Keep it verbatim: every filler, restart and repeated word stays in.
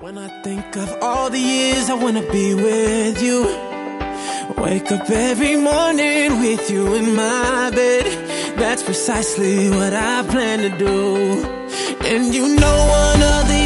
When I think of all the years I wanna be with you, wake up every morning with you in my bed. That's precisely what I plan to do. And you know one of the